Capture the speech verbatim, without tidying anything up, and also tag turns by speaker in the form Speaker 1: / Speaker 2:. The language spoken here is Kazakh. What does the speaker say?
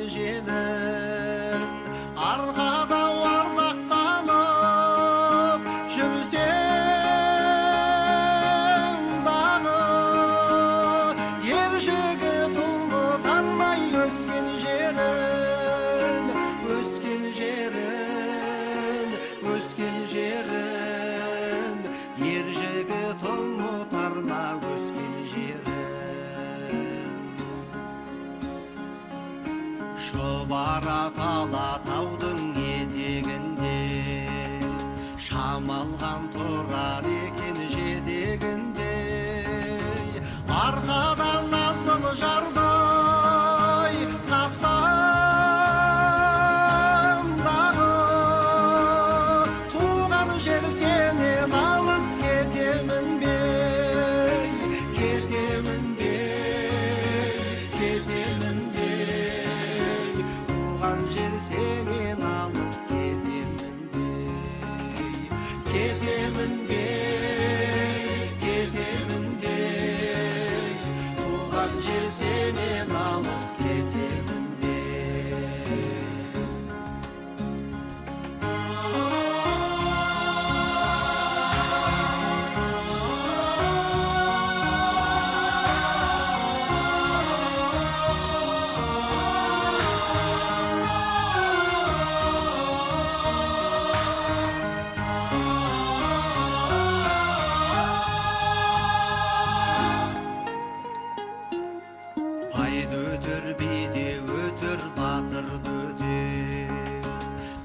Speaker 1: желін арқада ардақталып жүрсем дағы ер жігіт ұмытармай өскен жерін өскен жерін өскен жерін ер жігіт ұмытарма өскен жерін шұбар атала таудың етегінде шамалған тұрар екен жетегінде арқадан асыл жардай тапсам дағы туған жер сенен алыс кетемін бе кетемін бе кетемін